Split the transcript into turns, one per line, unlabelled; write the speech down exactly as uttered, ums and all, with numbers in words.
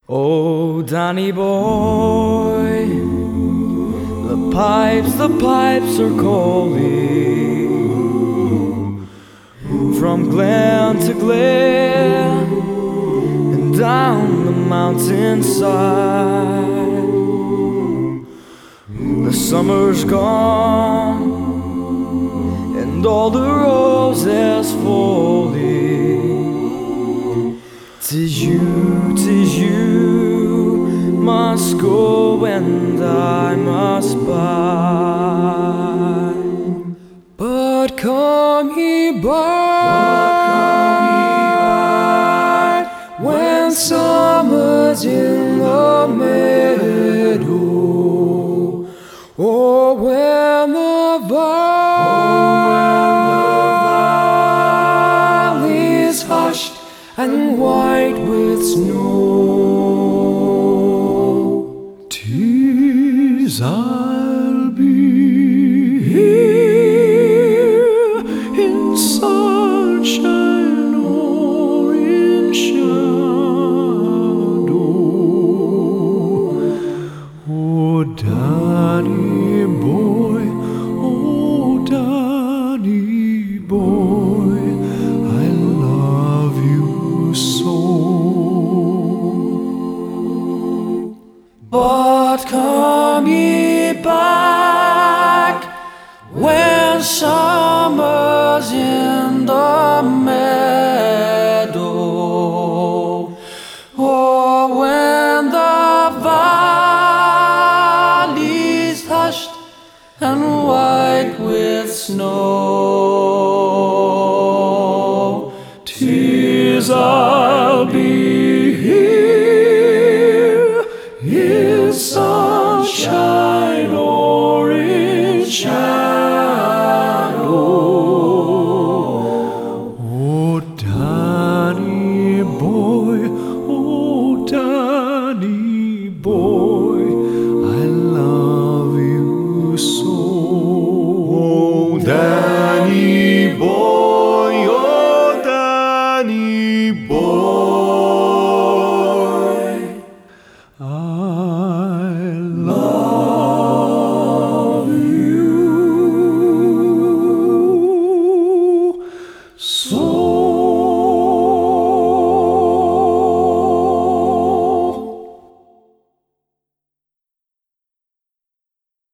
Oh, Danny boy, the pipes, the pipes are calling from glen to glen and down the mountainside. The summer's gone and all the roses falling. 'Tis you, 'tis you must go and I must bide. But come ye back when summer's in the meadow, or when the valley's hushed and white with snow. 'Tis I'll be here in sunshine or in shadow. Oh, Danny boy, oh, Danny boy, I love you so. But come ye back when summer's in the meadow, or when the valley's hushed and white with snow.